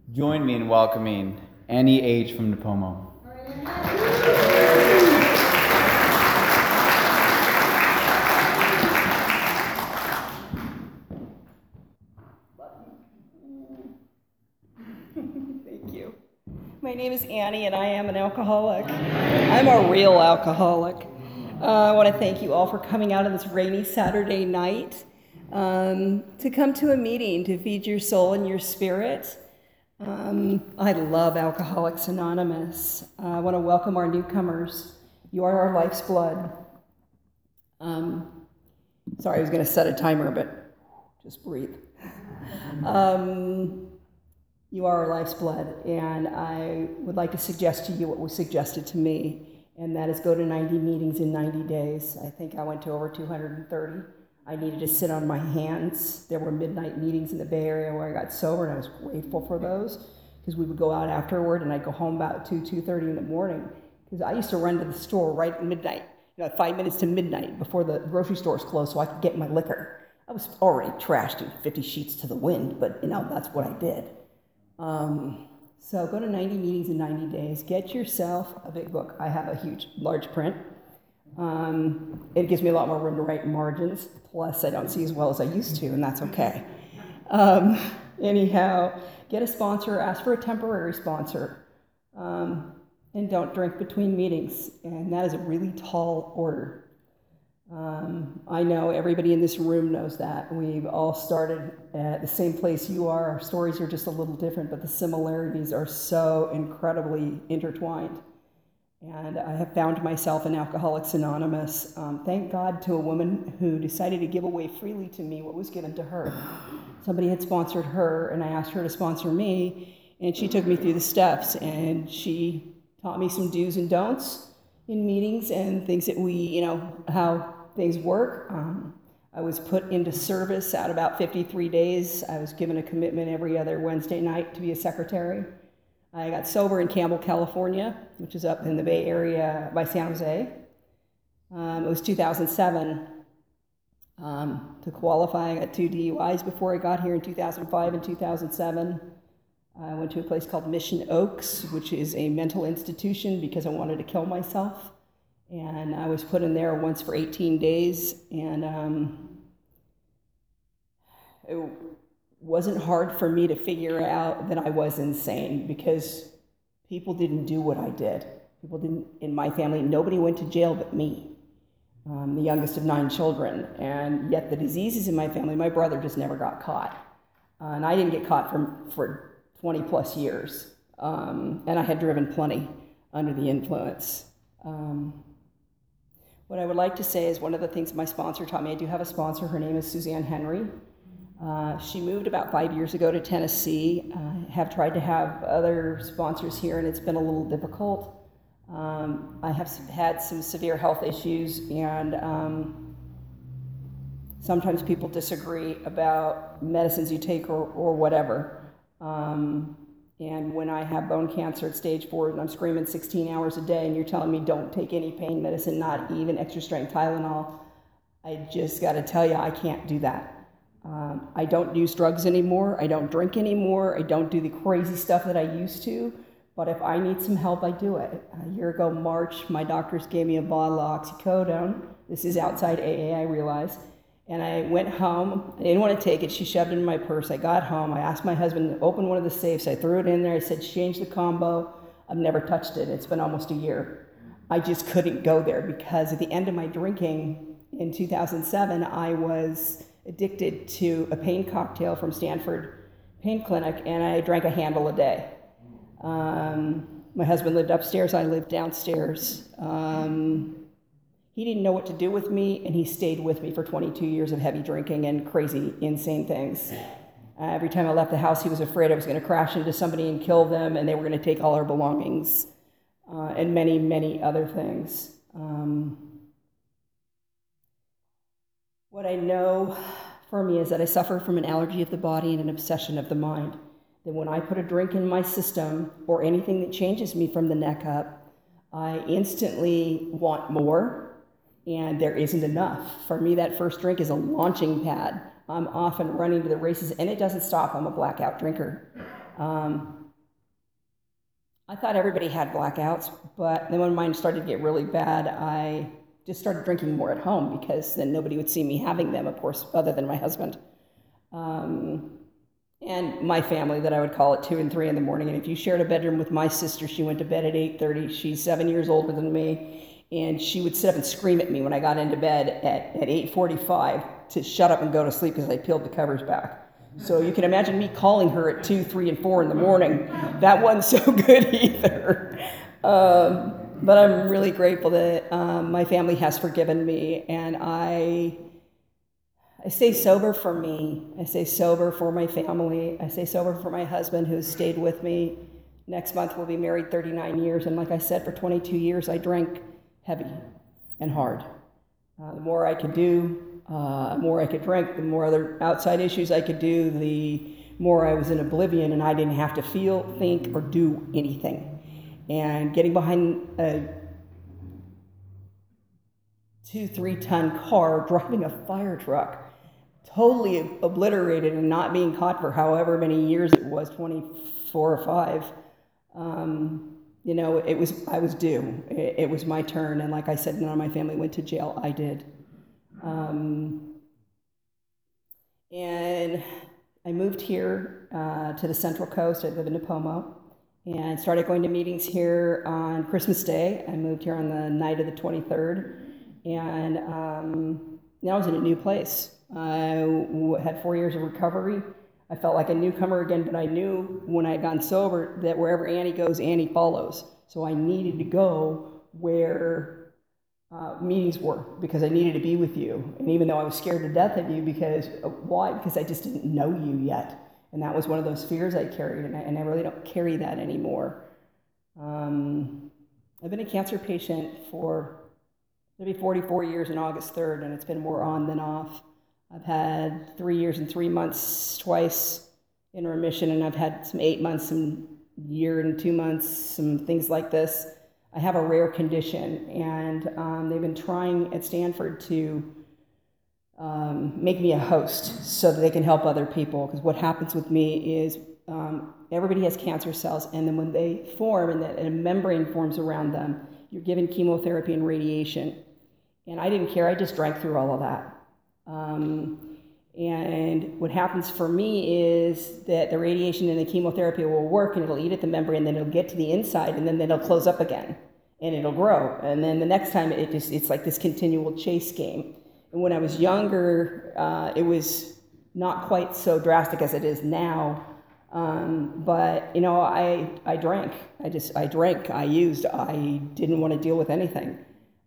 Join me in welcoming Annie H. from Nipomo. Thank you. My name is Annie and I am an alcoholic. I'm a real alcoholic. I want to thank you all for coming out on this rainy Saturday night to come to a meeting to feed your soul and your spirit. I love Alcoholics Anonymous. I want to welcome our newcomers. You are our life's blood. Sorry, I was going to set a timer, but just breathe. You are our life's blood, and I would like to suggest to you what was suggested to me, and that is go to 90 meetings in 90 days. I think I went to over 230. I needed to sit on my hands. There were midnight meetings in the Bay Area where I got sober, and I was grateful for those because we would go out afterward, and I'd go home about 2:30 in the morning because I used to run to the store right at midnight, 5 minutes to midnight before the grocery stores closed so I could get my liquor. I was already trashed and 50 sheets to the wind, but that's what I did. So go to 90 meetings in 90 days. Get yourself a big book. I have a large print. It gives me a lot more room to write margins. Plus, I don't see as well as I used to, and that's okay. Anyhow, get a sponsor. Ask for a temporary sponsor. And don't drink between meetings. And that is a really tall order. I know everybody in this room knows that. We've all started at the same place you are. Our stories are just a little different, but the similarities are so incredibly intertwined. And I have found myself in Alcoholics Anonymous, thank God, to a woman who decided to give away freely to me what was given to her. Somebody had sponsored her, and I asked her to sponsor me, and she took me through the steps, and she taught me some do's and don'ts in meetings and things that how things work. I was put into service at about 53 days. I was given a commitment every other Wednesday night to be a secretary. I got sober in Campbell, California, which is up in the Bay Area by San Jose. It was 2007. To qualify, I got 2 DUIs before I got here in 2005 and 2007. I went to a place called Mission Oaks, which is a mental institution because I wanted to kill myself. And I was put in there once for 18 days, and it wasn't hard for me to figure out that I was insane because people didn't do what I did. People didn't, in my family, nobody went to jail but me, the youngest of 9 children. And yet the diseases in my family, my brother just never got caught. And I didn't get caught for 20 plus years. And I had driven plenty under the influence. What I would like to say is one of the things my sponsor taught me, I do have a sponsor, her name is Suzanne Henry. She moved about 5 years ago to Tennessee. I have tried to have other sponsors here, and it's been a little difficult. I have had some severe health issues, and sometimes people disagree about medicines you take or whatever. And when I have bone cancer at stage 4 and I'm screaming 16 hours a day and you're telling me don't take any pain medicine, not even extra strength Tylenol, I just got to tell you, I can't do that. I don't use drugs anymore. I don't drink anymore. I don't do the crazy stuff that I used to. But if I need some help, I do it. A year ago, March, my doctors gave me a bottle of oxycodone. This is outside AA, I realize. And I went home. I didn't want to take it. She shoved it in my purse. I got home. I asked my husband to open one of the safes. I threw it in there. I said, change the combo. I've never touched it. It's been almost a year. I just couldn't go there because at the end of my drinking in 2007, I was addicted to a pain cocktail from Stanford Pain Clinic, and I drank a handle a day. My husband lived upstairs. I lived downstairs. He didn't know what to do with me, and he stayed with me for 22 years of heavy drinking and crazy, insane things. Every time I left the house, he was afraid I was going to crash into somebody and kill them, and they were going to take all our belongings, and many, many other things. What I know for me is that I suffer from an allergy of the body and an obsession of the mind. That when I put a drink in my system, or anything that changes me from the neck up, I instantly want more. And there isn't enough. For me, that first drink is a launching pad. I'm off and running to the races, and it doesn't stop. I'm a blackout drinker. I thought everybody had blackouts, but then when mine started to get really bad, I just started drinking more at home because then nobody would see me having them, of course, other than my husband. And my family, that I would call at 2 and 3 in the morning. And if you shared a bedroom with my sister, she went to bed at 8:30. She's 7 years older than me. And she would sit up and scream at me when I got into bed at 8:45 to shut up and go to sleep because I peeled the covers back. So you can imagine me calling her at 2, 3, and 4 in the morning. That wasn't so good either. But I'm really grateful that my family has forgiven me, and I stay sober for me. I stay sober for my family. I stay sober for my husband, who's stayed with me. Next month we'll be married 39 years, and like I said, for 22 years I drank heavy and hard. The more I could do, the more I could drink, the more other outside issues I could do, the more I was in oblivion, and I didn't have to feel, think, or do anything. And getting behind a 2-3 ton car, driving a fire truck, totally obliterated and not being caught for however many years it was, 24 or 5. You know, I was due. It was my turn, and like I said, none of my family went to jail. I did. And I moved here to the Central Coast. I live in Nipomo, and started going to meetings here on Christmas Day. I moved here on the night of the 23rd, and now I was in a new place. I had 4 years of recovery. I felt like a newcomer again, but I knew when I had gotten sober that wherever Annie goes, Annie follows. So I needed to go where meetings were, because I needed to be with you. And even though I was scared to death of you, why? Because I just didn't know you yet. And that was one of those fears I carried, and I really don't carry that anymore. I've been a cancer patient for maybe 44 years on August 3rd, and it's been more on than off. I've had 3 years and 3 months twice in remission, and I've had some 8 months, some year and 2 months, some things like this. I have a rare condition, and they've been trying at Stanford to make me a host so that they can help other people. Because what happens with me is everybody has cancer cells, and then when they form and a membrane forms around them, you're given chemotherapy and radiation. And I didn't care. I just drank through all of that. And what happens for me is that the radiation and the chemotherapy will work, and it'll eat at the membrane, and then it'll get to the inside, and then it'll close up again, and it'll grow. And then the next time it's like this continual chase game. And when I was younger, it was not quite so drastic as it is now. But you know, I drank. I drank. I used. I didn't want to deal with anything.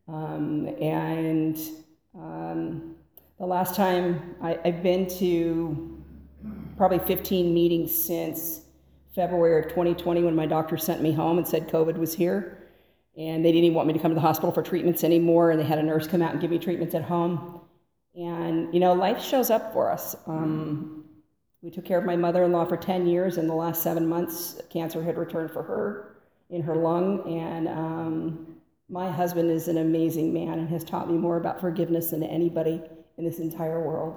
The last time I've been to probably 15 meetings since February of 2020, when my doctor sent me home and said COVID was here, and they didn't even want me to come to the hospital for treatments anymore, and they had a nurse come out and give me treatments at home. And you know, life shows up for us. We took care of my mother-in-law for 10 years, and the last 7 months, cancer had returned for her in her lung. And my husband is an amazing man and has taught me more about forgiveness than anybody in this entire world.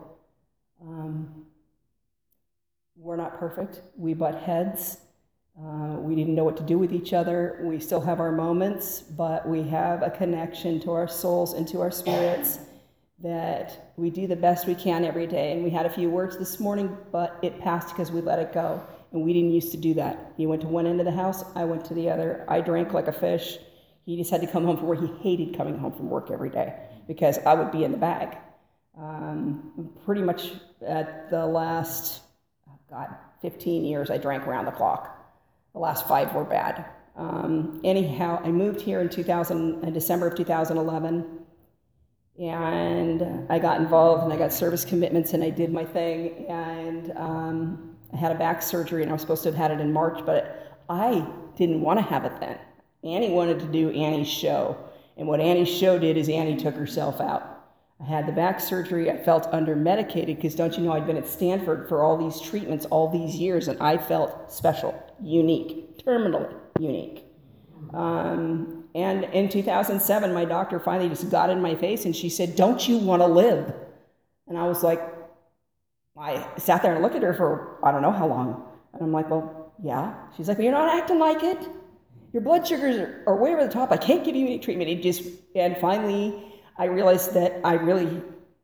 We're not perfect. We butt heads. We didn't know what to do with each other. We still have our moments, but we have a connection to our souls and to our spirits that we do the best we can every day. And we had a few words this morning, but it passed because we let it go. And we didn't used to do that. He went to one end of the house, I went to the other. I drank like a fish. He just had to come home from work. He hated coming home from work every day because I would be in the bag. Pretty much at the last, 15 years, I drank around the clock. The last 5 were bad. Anyhow, I moved here in December of 2011, and I got involved, and I got service commitments, and I did my thing, and I had a back surgery, and I was supposed to have had it in March, but I didn't want to have it then. Annie wanted to do Annie's show, and what Annie's show did is Annie took herself out. I had the back surgery. I felt under-medicated because, don't you know, I'd been at Stanford for all these treatments all these years, and I felt special, unique, terminally unique. And in 2007, my doctor finally just got in my face, and she said, "Don't you want to live?" And I was like, I sat there and looked at her for I don't know how long. And I'm like, well, yeah. She's like, well, you're not acting like it. Your blood sugars are way over the top. I can't give you any treatment. And finally, I realized that I really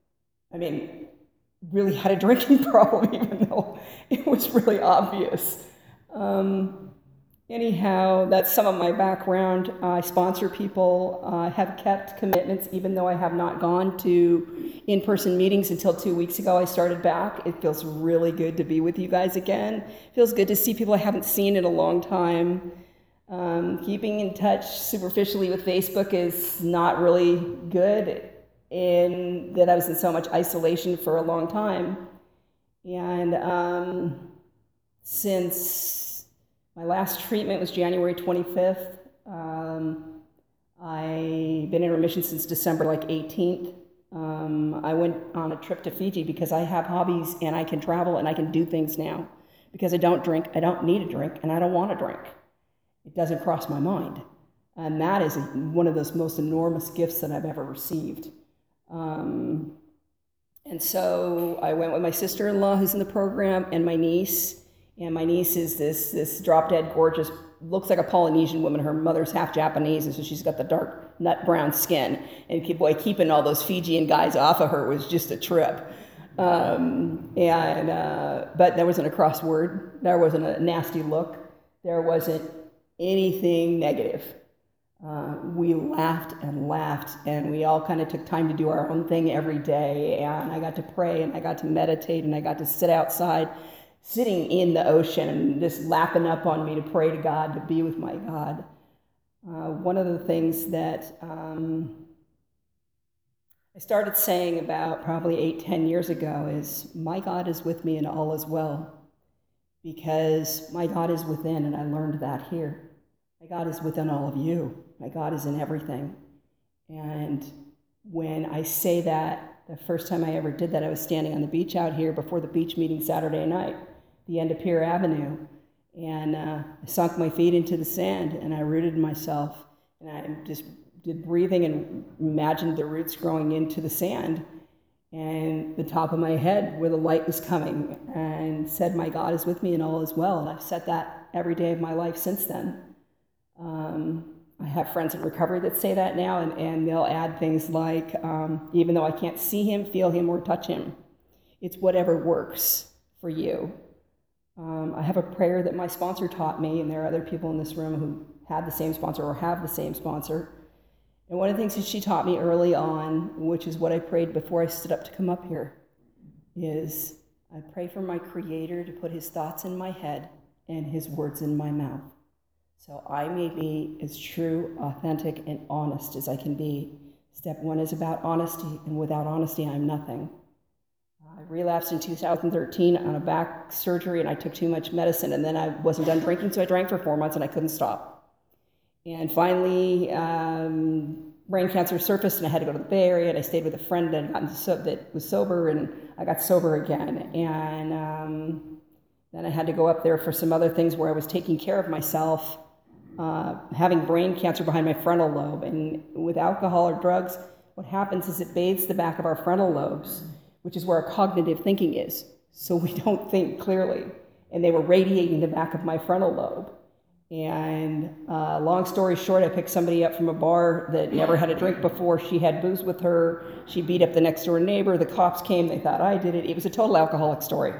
had a drinking problem, even though it was really obvious. Anyhow, that's some of my background. I sponsor people, have kept commitments, even though I have not gone to in-person meetings until 2 weeks ago. I started back. It feels really good to be with you guys again. It feels good to see people I haven't seen in a long time. Keeping in touch superficially with Facebook is not really good, in that I was in so much isolation for a long time. And since my last treatment was January 25th. I've been in remission since December 18th. I went on a trip to Fiji because I have hobbies and I can travel and I can do things now. Because I don't drink, I don't need a drink, and I don't want to drink. It doesn't cross my mind. And that is one of those most enormous gifts that I've ever received. And so I went with my sister-in-law who's in the program and my niece. And my niece is this drop-dead gorgeous, looks like a Polynesian woman. Her mother's half Japanese, and so she's got the dark nut brown skin. And keeping all those Fijian guys off of her was just a trip. But there wasn't a cross word. There wasn't a nasty look. There wasn't anything negative. We laughed, and we all kind of took time to do our own thing every day. And I got to pray, and I got to meditate, and I got to sit outside, sitting in the ocean and just lapping up on me to pray to God, to be with my God. One of the things that I started saying about probably 8-10 years ago is, my God is with me and all is well, because my God is within, and I learned that here. My God is within all of you. My God is in everything. And when I say that, the first time I ever did that, I was standing on the beach out here before the beach meeting Saturday night, the end of Pier Avenue, and I sunk my feet into the sand, and I rooted myself, and I just did breathing and imagined the roots growing into the sand, and the top of my head where the light was coming, and said, my God is with me and all is well. And I've said that every day of my life since then. I have friends in recovery that say that now, and they'll add things like, even though I can't see him, feel him, or touch him, it's whatever works for you. I have a prayer that my sponsor taught me, and there are other people in this room who had the same sponsor or have the same sponsor. And one of the things that she taught me early on, which is what I prayed before I stood up to come up here, is I pray for my Creator to put his thoughts in my head and his words in my mouth, so I may be as true, authentic, and honest as I can be. Step 1 is about honesty, and without honesty, I'm nothing. I relapsed in 2013 on a back surgery, and I took too much medicine, and then I wasn't done drinking, so I drank for 4 months, and I couldn't stop. And finally, brain cancer surfaced, and I had to go to the Bay Area, and I stayed with a friend that was sober, and I got sober again. And then I had to go up there for some other things where I was taking care of myself, having brain cancer behind my frontal lobe. And with alcohol or drugs, what happens is it bathes the back of our frontal lobes, which is where our cognitive thinking is, so we don't think clearly. And they were radiating the back of my frontal lobe. And long story short, I picked somebody up from a bar that never had a drink before. She had booze with her. She beat up the next door neighbor. The cops came. They thought I did it. It was a total alcoholic story.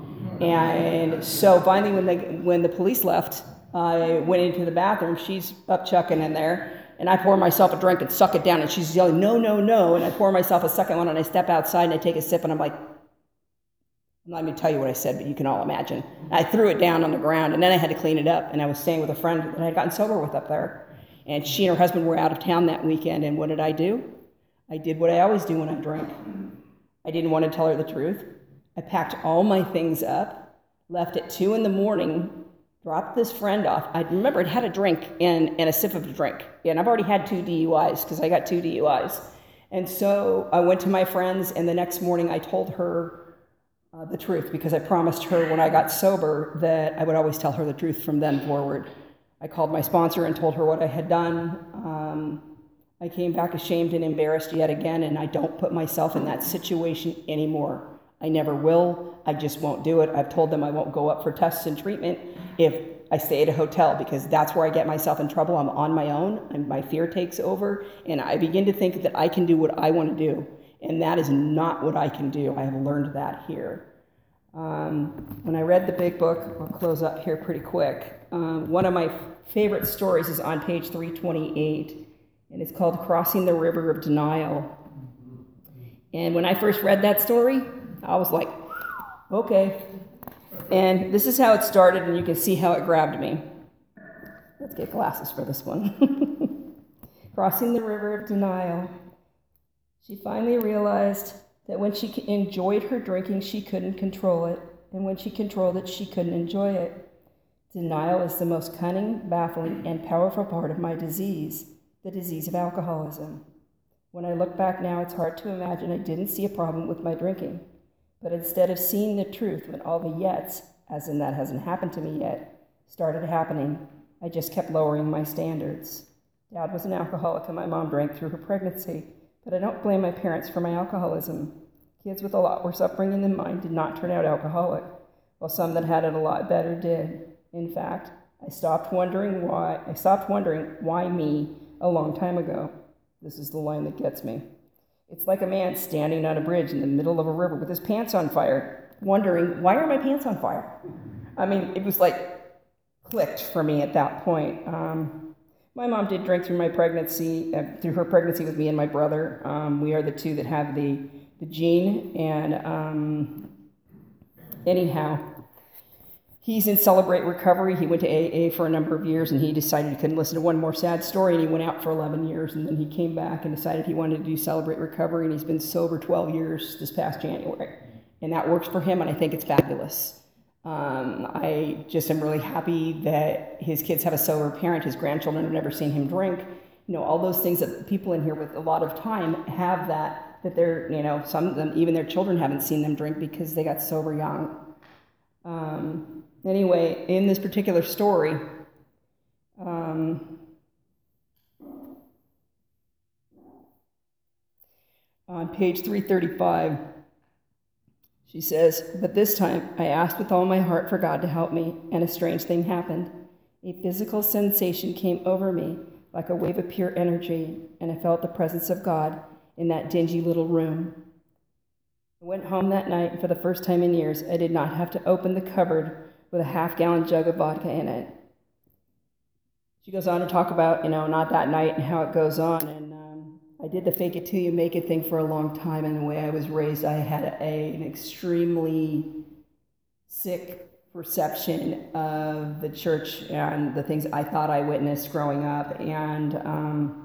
And so finally, when the police left, I went into the bathroom. She's up chucking in there. And I pour myself a drink and suck it down. And she's yelling, no, no, no. And I pour myself a second one, and I step outside, and I take a sip, and I'm like, I'm not going to tell you what I said, but you can all imagine. I threw it down on the ground, and then I had to clean it up. And I was staying with a friend that I had gotten sober with up there. And she and her husband were out of town that weekend. And what did I do? I did what I always do when I drink. I didn't want to tell her the truth. I packed all my things up, left at 2 a.m, dropped this friend off. I remember I'd had a drink and a sip of a drink. And I've already had 2 DUIs because I got 2 DUIs. And so I went to my friends, and the next morning I told her the truth, because I promised her when I got sober that I would always tell her the truth from then forward. I called my sponsor and told her what I had done. I came back ashamed and embarrassed yet again, and I don't put myself in that situation anymore. I never will. I just won't do it. I've told them I won't go up for tests and treatment if I stay at a hotel, because that's where I get myself in trouble. I'm on my own, and my fear takes over, and I begin to think that I can do what I want to do, and that is not what I can do. I have learned that here. When I read the big book, I'll close up here pretty quick. One of my favorite stories is on page 328, and it's called Crossing the River of Denial. And when I first read that story, I was like, okay. And this is how it started, and you can see how it grabbed me. Let's get glasses for this one. Crossing the river of denial. She finally realized that when she enjoyed her drinking, she couldn't control it. And when she controlled it, she couldn't enjoy it. Denial is the most cunning, baffling, and powerful part of my disease, the disease of alcoholism. When I look back now, it's hard to imagine I didn't see a problem with my drinking. But instead of seeing the truth when all the yets, as in that hasn't happened to me yet, started happening, I just kept lowering my standards. Dad was an alcoholic and my mom drank through her pregnancy, but I don't blame my parents for my alcoholism. Kids with a lot worse upbringing than mine did not turn out alcoholic, while some that had it a lot better did. In fact, I stopped wondering why me a long time ago. This is the line that gets me. It's like a man standing on a bridge in the middle of a river with his pants on fire, wondering, why are my pants on fire? I mean, it was like clicked for me at that point. My mom did drink through my pregnancy, through her pregnancy with me and my brother. We are the two that have the gene, and anyhow, he's in Celebrate Recovery. He went to AA for a number of years, and he decided he couldn't listen to one more sad story, and he went out for 11 years, and then he came back and decided he wanted to do Celebrate Recovery, and he's been sober 12 years this past January. And that works for him, and I think it's fabulous. I just am really happy that his kids have a sober parent. His grandchildren have never seen him drink. You know, all those things that people in here with a lot of time have that they're, you know, some of them, even their children haven't seen them drink because they got sober young. Anyway, in this particular story, on page 335, she says, "But this time I asked with all my heart for God to help me, and a strange thing happened. A physical sensation came over me like a wave of pure energy, and I felt the presence of God in that dingy little room. I went home that night, and for the first time in years, I did not have to open the cupboard with a half-gallon jug of vodka in it." She goes on to talk about, not that night and how it goes on. And I did the fake it till you make it thing for a long time. And the way I was raised, I had an extremely sick perception of the church and the things I thought I witnessed growing up. And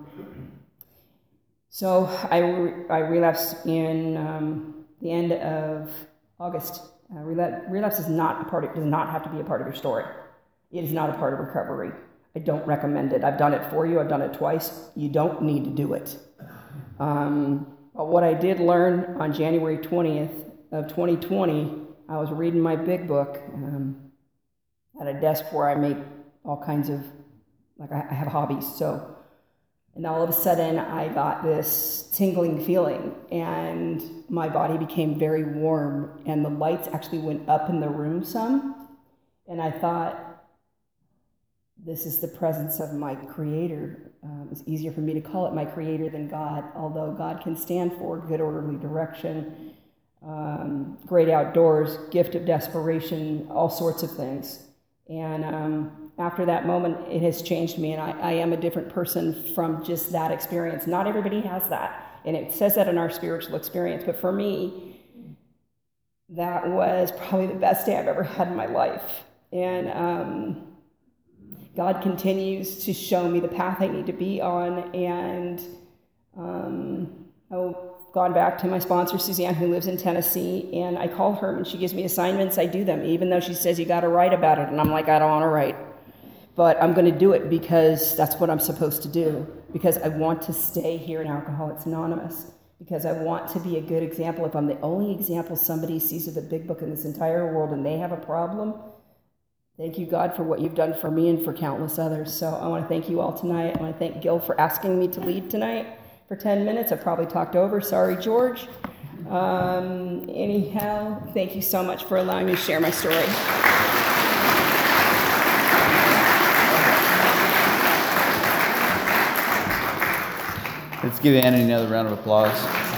so I relapsed in the end of August. Relapse is not a part of, does not have to be a part of your story. It is not a part of recovery. I don't recommend it. I've done it for you. I've done it twice. You don't need to do it. But what I did learn on January 20th of 2020, I was reading my big book at a desk where I make all kinds of, I have hobbies. And all of a sudden I got this tingling feeling and my body became very warm and the lights actually went up in the room some. And I thought, this is the presence of my Creator. It's easier for me to call it my Creator than God, although God can stand for good orderly direction, great outdoors, gift of desperation, all sorts of things. And after that moment, it has changed me, and I am a different person from just that experience. Not everybody has that, and it says that in our spiritual experience, but for me, that was probably the best day I've ever had in my life. And God continues to show me the path I need to be on, and I've gone back to my sponsor, Suzanne, who lives in Tennessee, and I call her and she gives me assignments. I do them, even though she says, you got to write about it, and I'm like, I don't want to write. But I'm going to do it because that's what I'm supposed to do, because I want to stay here in Alcoholics Anonymous, because I want to be a good example. If I'm the only example somebody sees of the big book in this entire world and they have a problem, thank you, God, for what you've done for me and for countless others. So I want to thank you all tonight. I want to thank Gil for asking me to lead tonight for 10 minutes. I've probably talked over. Sorry, George. Anyhow, thank you so much for allowing me to share my story. Let's give Annie another round of applause.